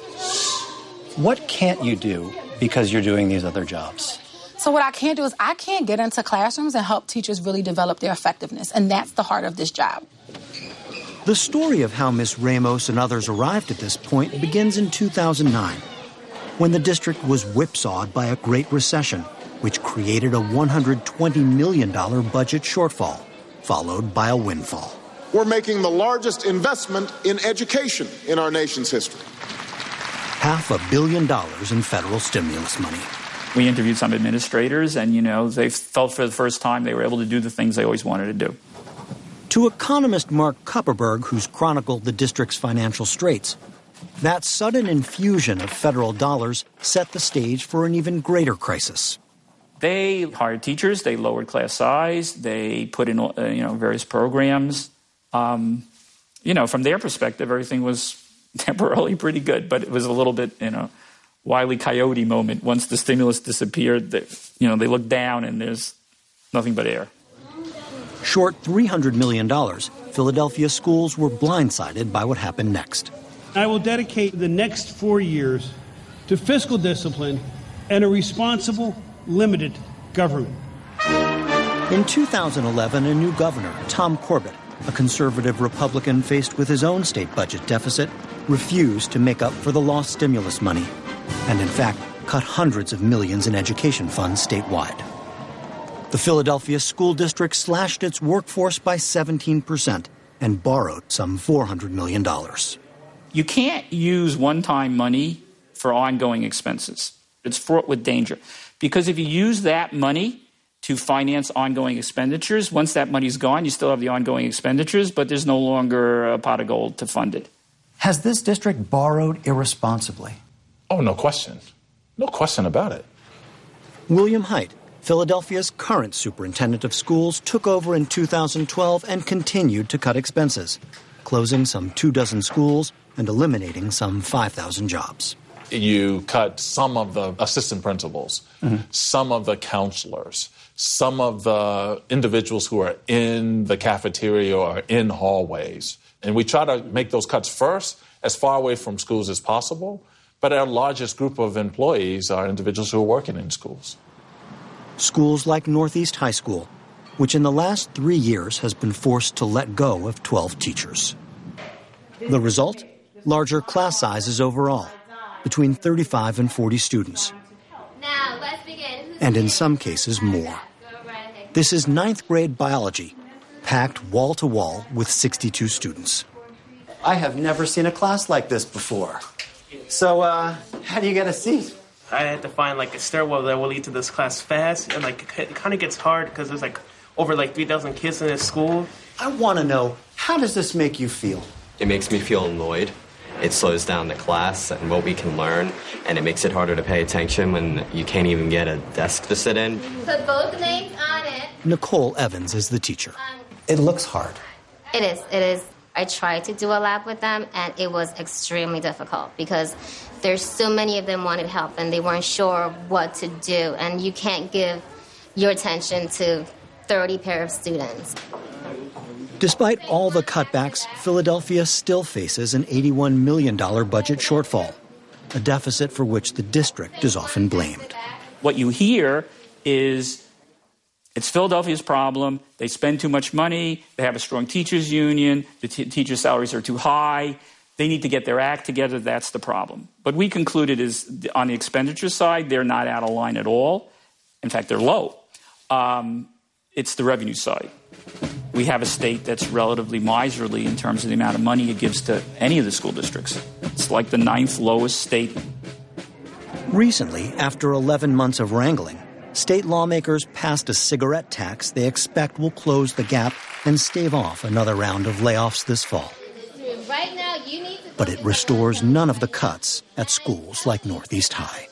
S25: What can't you do because you're doing these other jobs?
S26: So what I can't do is I can't get into classrooms and help teachers really develop their effectiveness, and that's the heart of this job.
S7: The story of how Miss Ramos and others arrived at this point begins in two thousand nine, when the district was whipsawed by a Great Recession, which created a one hundred twenty million dollars budget shortfall, followed by a windfall.
S27: We're making the largest investment in education in our nation's history.
S7: Half a billion dollars in federal stimulus money.
S28: We interviewed some administrators, and, you know, they felt for the first time they were able to do the things they always wanted to do.
S7: To economist Mark Kupperberg, who's chronicled the district's financial straits, that sudden infusion of federal dollars set the stage for an even greater crisis.
S28: They hired teachers, they lowered class size, they put in, uh, you know, various programs. Um, you know, from their perspective, everything was temporarily pretty good, but it was a little bit, you know, Wile E. Coyote moment. Once the stimulus disappeared, they, you know, they looked down and there's nothing but air.
S7: Short three hundred million dollars, Philadelphia schools were blindsided by what happened next.
S29: I will dedicate the next four years to fiscal discipline and a responsible, limited government.
S7: In two thousand eleven, a new governor, Tom Corbett, a conservative Republican faced with his own state budget deficit, refused to make up for the lost stimulus money, and in fact cut hundreds of millions in education funds statewide. The Philadelphia School District slashed its workforce by seventeen percent and borrowed some four hundred million dollars.
S28: You can't use one-time money for ongoing expenses. It's fraught with danger. Because if you use that money to finance ongoing expenditures, once that money's gone, you still have the ongoing expenditures, but there's no longer a pot of gold to fund it.
S25: Has this district borrowed irresponsibly?
S30: Oh, no question. No question about it.
S7: William Haidt, Philadelphia's current superintendent of schools, took over in two thousand twelve and continued to cut expenses, closing some two dozen schools and eliminating some five thousand jobs.
S30: You cut some of the assistant principals, mm-hmm. some of the counselors, some of the individuals who are in the cafeteria or in hallways. And we try to make those cuts first, as far away from schools as possible. But our largest group of employees are individuals who are working in schools.
S7: Schools like Northeast High School, which in the last three years has been forced to let go of twelve teachers. The result? Larger class sizes overall, between thirty-five and forty students.
S5: Now, let's begin.
S7: And in some cases, more. This is ninth grade biology, packed wall to wall with sixty-two students.
S1: I have never seen a class like this before. So, uh, how do you get a seat?
S2: I had to find like a stairwell that will lead to this class fast, and like it kind of gets hard because there's like over like three thousand kids in this school.
S1: I want to know, how does this make you feel?
S9: It makes me feel annoyed. It slows down the class and what we can learn, and it makes it harder to pay attention when you can't even get a desk to sit in.
S10: Put both names on it.
S7: Nicole Evans is the teacher.
S1: It looks hard.
S10: It is. It is. I tried to do a lab with them, and it was extremely difficult because there's so many of them wanted help, and they weren't sure what to do, and you can't give your attention to thirty pair of students.
S7: Despite all the cutbacks, Philadelphia still faces an eighty-one million dollars budget shortfall, a deficit for which the district is often blamed.
S28: What you hear is it's Philadelphia's problem. They spend too much money. They have a strong teachers union. The t- teacher salaries are too high. They need to get their act together. That's the problem. But we concluded is on the expenditure side, they're not out of line at all. In fact, they're low. Um, it's the revenue side. We have a state that's relatively miserly in terms of the amount of money it gives to any of the school districts. It's like the ninth lowest state.
S7: Recently, after eleven months of wrangling, state lawmakers passed a cigarette tax they expect will close the gap and stave off another round of layoffs this fall.
S10: Right now, you need to
S7: But it restores none of the cuts at schools like Northeast High.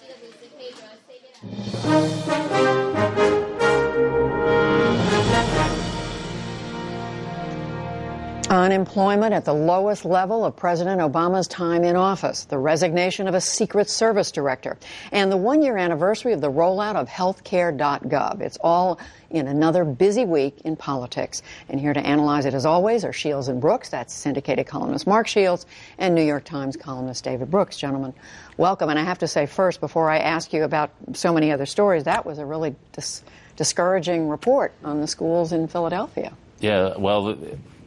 S3: Unemployment at the lowest level of President Obama's time in office, the resignation of a Secret Service director, and the one-year anniversary of the rollout of healthcare dot gov. It's all in another busy week in politics. And here to analyze it, as always, are Shields and Brooks. That's syndicated columnist Mark Shields and New York Times columnist David Brooks. Gentlemen, welcome. And I have to say first, before I ask you about so many other stories, that was a really dis- discouraging report on the schools in Philadelphia.
S11: Yeah, well...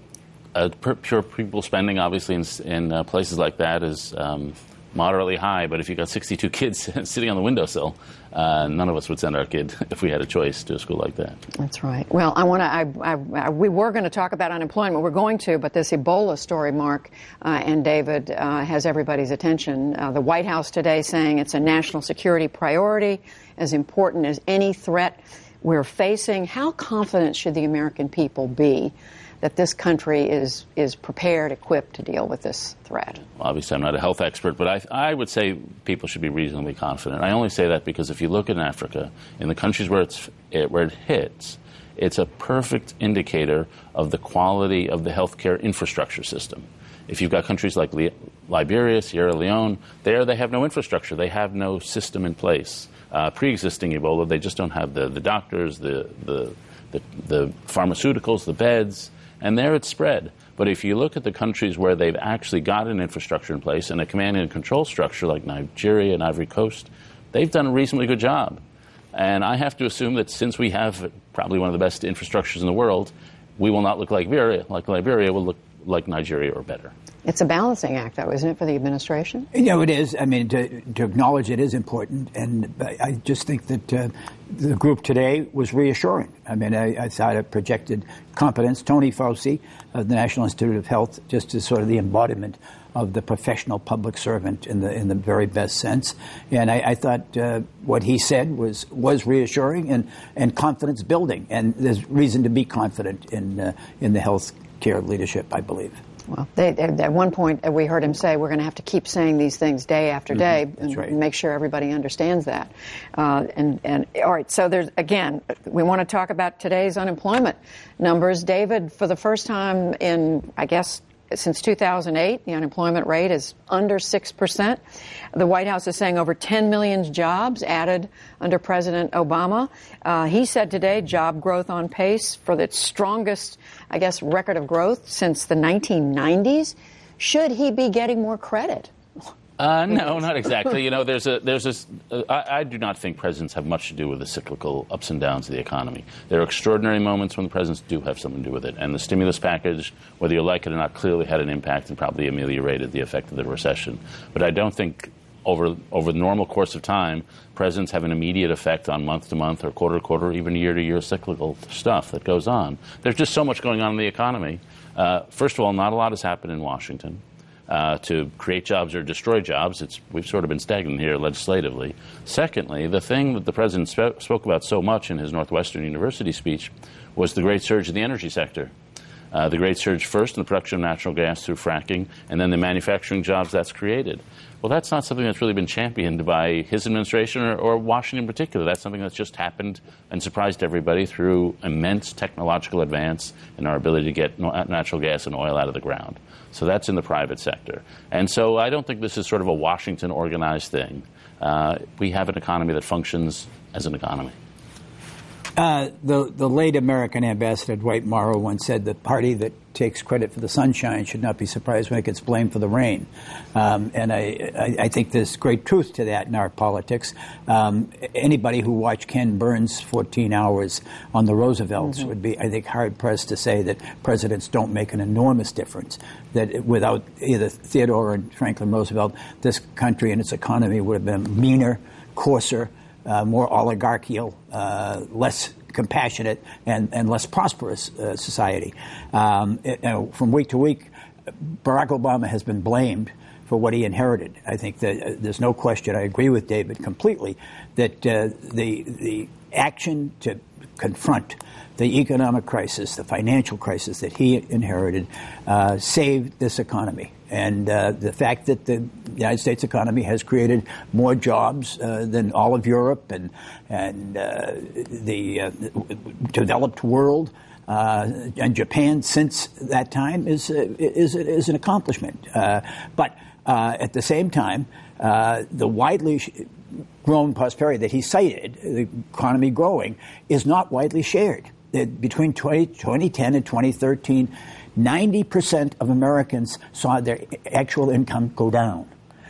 S11: Uh, pure pupil spending, obviously, in, in uh, places like that is um, moderately high. But if you've got sixty-two kids sitting on the windowsill, uh, none of us would send our kid, if we had a choice, to a school like that.
S3: That's right. Well, I want to. I, I, I, we were going to talk about unemployment. We're going to, but this Ebola story, Mark uh, and David, uh, has everybody's attention. Uh, the White House today saying it's a national security priority, as important as any threat we're facing. How confident should the American people be that this country is is prepared, equipped to deal with this threat?
S11: Well, obviously, I'm not a health expert, but I, I would say people should be reasonably confident. I only say that because if you look in Africa, in the countries where it's it, where it hits, it's a perfect indicator of the quality of the healthcare infrastructure system. If you've got countries like Li- Liberia, Sierra Leone, there they have no infrastructure. They have no system in place. Uh, pre-existing Ebola, they just don't have the, the doctors, the, the, the, the pharmaceuticals, the beds. And there it's spread. But if you look at the countries where they've actually got an infrastructure in place and a command and control structure like Nigeria and Ivory Coast, they've done a reasonably good job. And I have to assume that since we have probably one of the best infrastructures in the world, we will not look like Liberia. Like Liberia will look like Nigeria or better.
S3: It's a balancing act, though, isn't it, for the administration?
S12: You know, it is. I mean, to, to acknowledge it is important. And I just think that uh, the group today was reassuring. I mean, I, I thought it projected competence. Tony Fauci of the National Institute of Health, just as sort of the embodiment of the professional public servant in the in the very best sense. And I, I thought uh, what he said was was reassuring and, and confidence building. And there's reason to be confident in uh, in the health care leadership, I believe.
S3: Well, they, at one point, we heard him say we're going to have to keep saying these things day after day
S12: mm-hmm. That's
S3: and
S12: right.
S3: make sure everybody understands that. Uh, and, and all right, so there's again, we want to talk about today's unemployment numbers. David, for the first time in, I guess, since two thousand eight, the unemployment rate is under six percent. The White House is saying over ten million jobs added under President Obama. Uh, he said today job growth on pace for the strongest, I guess, record of growth since the nineteen nineties. Should he be getting more credit?
S11: Uh, no, not exactly. You know, there's a there's a. Uh, I, I do not think presidents have much to do with the cyclical ups and downs of the economy. There are extraordinary moments when the presidents do have something to do with it, and the stimulus package, whether you like it or not, clearly had an impact and probably ameliorated the effect of the recession. But I don't think over over the normal course of time, presidents have an immediate effect on month to month or quarter to quarter, even year to year cyclical stuff that goes on. There's just so much going on in the economy. Uh, first of all, not a lot has happened in Washington. uh, to create jobs or destroy jobs. It's, we've sort of been stagnant here legislatively. Secondly, the thing that the president sp- spoke about so much in his Northwestern University speech was the great surge in the energy sector. Uh, the great surge first in the production of natural gas through fracking, and then the manufacturing jobs that's created. Well, that's not something that's really been championed by his administration or, or Washington in particular. That's something that's just happened and surprised everybody through immense technological advance in our ability to get no- natural gas and oil out of the ground. So that's in the private sector. And so I don't think this is sort of a Washington organized thing. Uh, we have an economy that functions as an economy.
S12: Uh, the the late American ambassador Dwight Morrow once said the party that takes credit for the sunshine should not be surprised when it gets blamed for the rain. Um, and I, I, I think there's great truth to that in our politics. Um, anybody who watched Ken Burns' fourteen hours on the Roosevelts mm-hmm. would be, I think, hard-pressed to say that presidents don't make an enormous difference, that without either Theodore or Franklin Roosevelt, this country and its economy would have been meaner, coarser, Uh, more oligarchical, uh, less compassionate, and, and less prosperous uh, society. Um, it, you know, from week to week, Barack Obama has been blamed for what he inherited. I think that uh, there's no question, I agree with David completely, that uh, the the action to confront the economic crisis, the financial crisis that he inherited, uh, saved this economy. And uh, the fact that the United States economy has created more jobs uh, than all of Europe and and uh, the uh, developed world uh, and Japan since that time is uh, is is an accomplishment. Uh, but uh, at the same time, uh, the widely grown prosperity that he cited, the economy growing, is not widely shared. It, between twenty ten and twenty thirteen, ninety percent of Americans saw their actual income go down.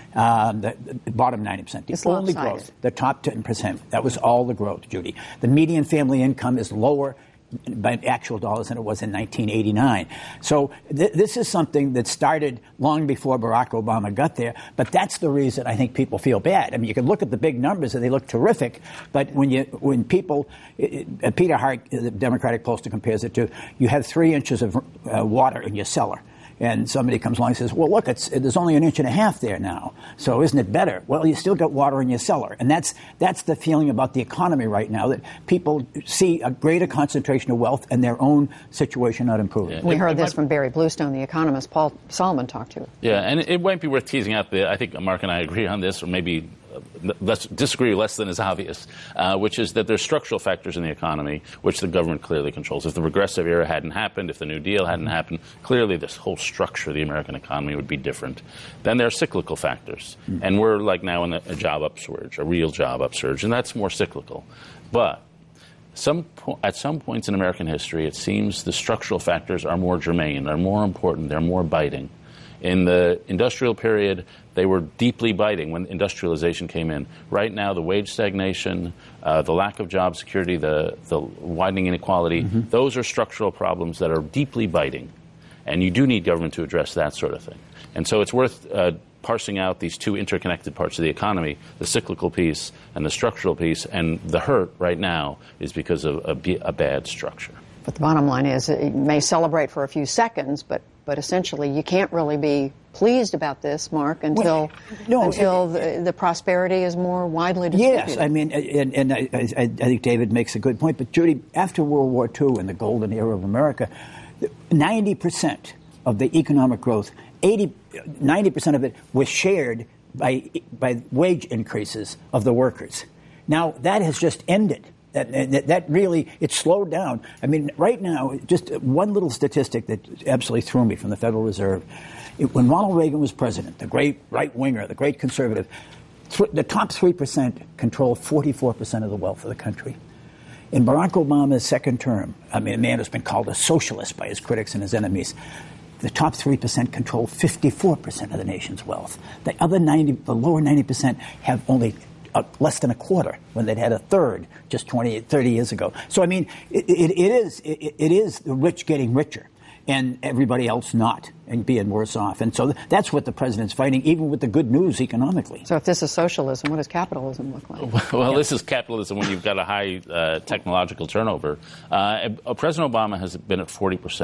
S12: Um, the, the bottom ninety percent. The
S3: it's
S12: only
S3: lopsided.
S12: growth, the top ten percent, that was all the growth, Judy. The median family income is lower by actual dollars than it was in nineteen eighty-nine. So th- this is something that started long before Barack Obama got there, but that's the reason I think people feel bad. I mean, you can look at the big numbers and they look terrific, but when you when people, it, it, Peter Hart, the Democratic pollster, compares it to, you have three inches of uh, water in your cellar. And somebody comes along and says, well, look, it's, there's only an inch and a half there now. So isn't it better? Well, you still got water in your cellar. And that's that's the feeling about the economy right now, that people see a greater concentration of wealth and their own situation not improving.
S3: Yeah. We it, heard it this might... from Barry Bluestone, the economist Paul Solomon talked to.
S11: Yeah, and it might be worth teasing out the, I think Mark and I agree on this, or maybe let's disagree less than is obvious, uh, which is that there's structural factors in the economy which the government clearly controls. If the regressive era hadn't happened, if the New Deal hadn't happened, clearly this whole structure of the American economy would be different. Then there are cyclical factors. Mm-hmm. And we're like now in a, a job upsurge, a real job upsurge, and that's more cyclical. But some po- at some points in American history, it seems the structural factors are more germane, they're more important, they're more biting. In the industrial period, they were deeply biting when industrialization came in. Right now, the wage stagnation, uh, the lack of job security, the, the widening inequality, mm-hmm. those are structural problems that are deeply biting. And you do need government to address that sort of thing. And so it's worth uh, parsing out these two interconnected parts of the economy, the cyclical piece and the structural piece. And the hurt right now is because of a, a bad structure.
S3: But the bottom line is it may celebrate for a few seconds, but But essentially, you can't really be pleased about this, Mark, until well, no, until it, the, the prosperity is more widely distributed.
S12: Yes, I mean, and, and I, I, I think David makes a good point. But Judy, after World War Two and the golden era of America, ninety percent of the economic growth, eighty, ninety percent of it was shared by by wage increases of the workers. Now that has just ended. That, that really, it slowed down. I mean, right now, just one little statistic that absolutely threw me from the Federal Reserve. It, when Ronald Reagan was president, the great right-winger, the great conservative, th- the top three percent control forty-four percent of the wealth of the country. In Barack Obama's second term, I mean, a man who's been called a socialist by his critics and his enemies, the top three percent control fifty-four percent of the nation's wealth. The other ninety, the lower ninety percent have only Uh, less than a quarter when they'd had a third just twenty, thirty years ago. So, I mean, it, it, it is it, it is the rich getting richer and everybody else not and being worse off. And so th- that's what the president's fighting, even with the good news economically.
S3: So if this is socialism, what does capitalism look like?
S11: Well, yeah. This is capitalism when you've got a high uh, technological turnover. Uh, President Obama has been at forty percent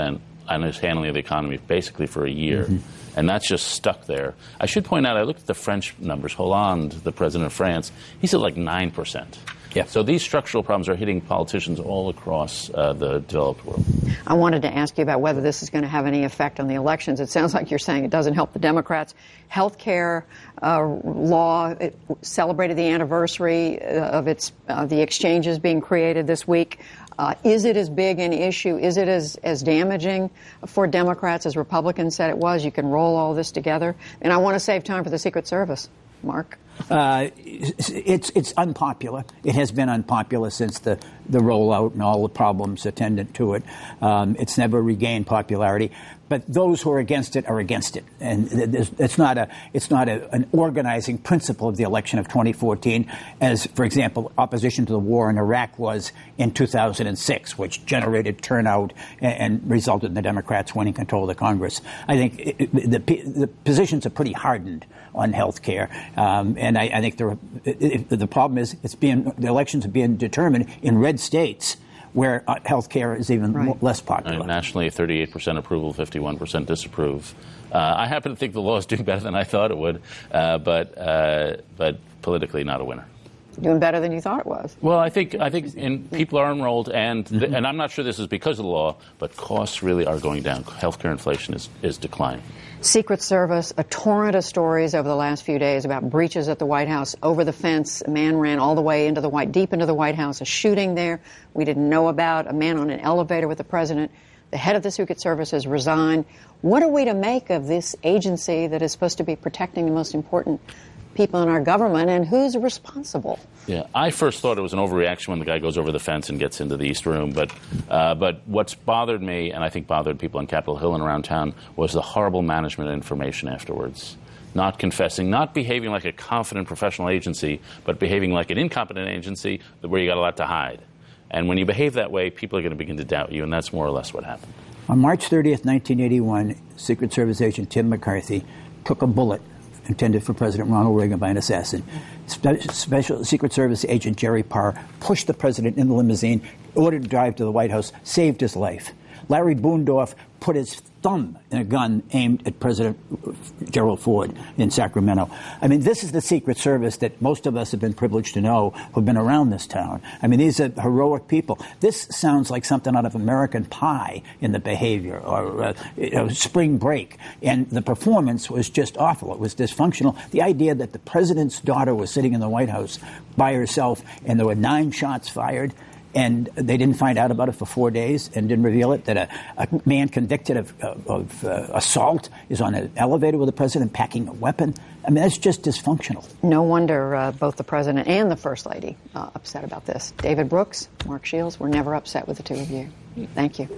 S11: on his handling of the economy basically for a year. Mm-hmm. And that's just stuck there. I should point out, I looked at the French numbers. Hollande, the president of France, he's at like nine percent. Yeah. So these structural problems are hitting politicians all across uh, the developed world.
S3: I wanted to ask you about whether this is going to have any effect on the elections. It sounds like you're saying it doesn't help the Democrats. Health care uh, law it celebrated the anniversary of its uh, the exchanges being created this week. Uh, is it as big an issue? Is it as, as damaging for Democrats as Republicans said it was? You can roll all this together. And I want to save time for the Secret Service. Mark?
S12: Uh, it's it's unpopular. It has been unpopular since the, the rollout and all the problems attendant to it. Um, it's never regained popularity. But those who are against it are against it, and it's not a it's not a, an organizing principle of the election of twenty fourteen, as, for example, opposition to the war in Iraq was in two thousand six, which generated turnout and, and resulted in the Democrats winning control of the Congress. I think it, it, the the positions are pretty hardened on health care, um, and I, I think the it, the problem is it's being the elections are being determined in red states, where uh, health care is even right. more, less popular.
S11: Uh, nationally, thirty-eight percent approval, fifty-one percent disapprove. Uh, I happen to think the law is doing better than I thought it would, uh, but uh, but politically not a winner.
S3: Doing better than you thought it was.
S11: Well, I think I think in, people are enrolled, and th- mm-hmm. and I'm not sure this is because of the law, but costs really are going down. Healthcare inflation is, is declining.
S3: Secret Service, a torrent of stories over the last few days about breaches at the White House. Over the fence, a man ran all the way into the White, deep into the White House, a shooting there we didn't know about, a man on an elevator with the president. The head of the Secret Service has resigned. What are we to make of this agency that is supposed to be protecting the most important people in our government, and who's responsible?
S11: Yeah, I first thought it was an overreaction when the guy goes over the fence and gets into the East Room, but uh, but what's bothered me, and I think bothered people on Capitol Hill and around town, was the horrible management of information afterwards. Not confessing, not behaving like a confident professional agency, but behaving like an incompetent agency where you got a lot to hide. And when you behave that way, people are going to begin to doubt you, and that's more or less what happened.
S12: On March thirtieth, nineteen eighty-one, Secret Service agent Tim McCarthy took a bullet intended for President Ronald Reagan by an assassin. Spe- Special Secret Service agent Jerry Parr pushed the president in the limousine, ordered to drive to the White House, saved his life. Larry Boondorf put his thumb in a gun aimed at President Gerald Ford in Sacramento. I mean, this is the Secret Service that most of us have been privileged to know who've been around this town. I mean, these are heroic people. This sounds like something out of American Pie in the behavior, or uh, you know, Spring Break. And the performance was just awful. It was dysfunctional. The idea that the president's daughter was sitting in the White House by herself and there were nine shots fired, and they didn't find out about it for four days and didn't reveal it, that a, a man convicted of, of, of uh, assault is on an elevator with the president packing a weapon. I mean, that's just dysfunctional.
S3: No wonder uh, both the president and the first lady uh, upset about this. David Brooks, Mark Shields, we're never upset with the two of you. Thank you.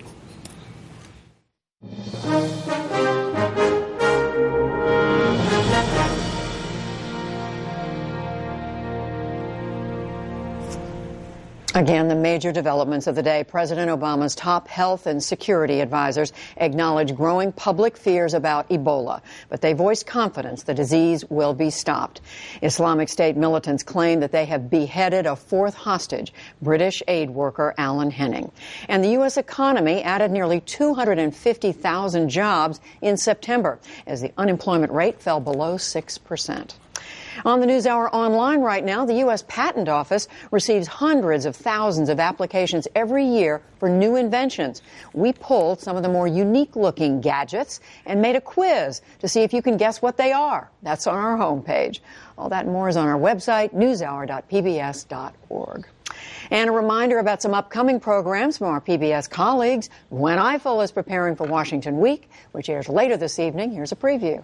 S3: Again, the major developments of the day. President Obama's top health and security advisors acknowledge growing public fears about Ebola, but they voice confidence the disease will be stopped. Islamic State militants claim that they have beheaded a fourth hostage, British aid worker Alan Henning. And the U S economy added nearly two hundred fifty thousand jobs in September as the unemployment rate fell below six percent. On the NewsHour online right now, the U S Patent Office receives hundreds of thousands of applications every year for new inventions. We pulled some of the more unique-looking gadgets and made a quiz to see if you can guess what they are. That's on our homepage. All that and more is on our website, news hour dot p b s dot org. And a reminder about some upcoming programs from our P B S colleagues. Gwen Ifill is preparing for Washington Week, which airs later this evening. Here's a preview.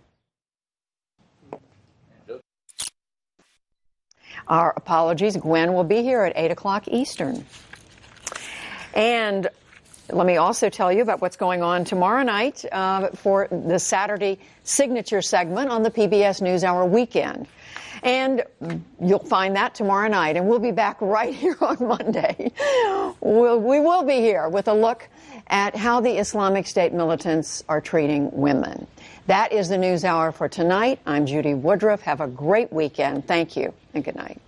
S3: Our apologies. Gwen will be here at eight o'clock Eastern. And let me also tell you about what's going on tomorrow night uh, for the Saturday signature segment on the P B S NewsHour Weekend. And you'll find that tomorrow night. And we'll be back right here on Monday. We'll, we will be here with a look at how the Islamic State militants are treating women. That is the NewsHour for tonight. I'm Judy Woodruff. Have a great weekend. Thank you and good night.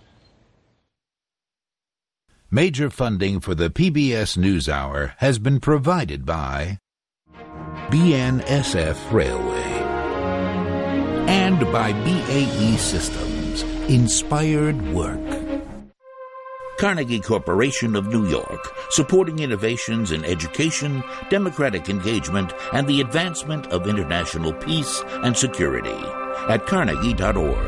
S13: Major funding for the P B S NewsHour has been provided by B N S F Railway. And by B A E Systems, Inspired Work. Carnegie Corporation of New York, supporting innovations in education, democratic engagement, and the advancement of international peace and security at carnegie dot org.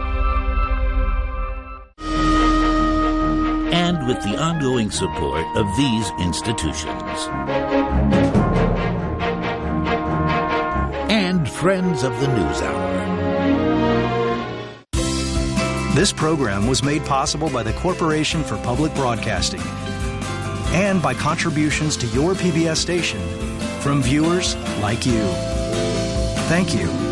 S13: And with the ongoing support of these institutions. And friends of the NewsHour.
S8: This program was made possible by the Corporation for Public Broadcasting and by contributions to your P B S station from viewers like you. Thank you.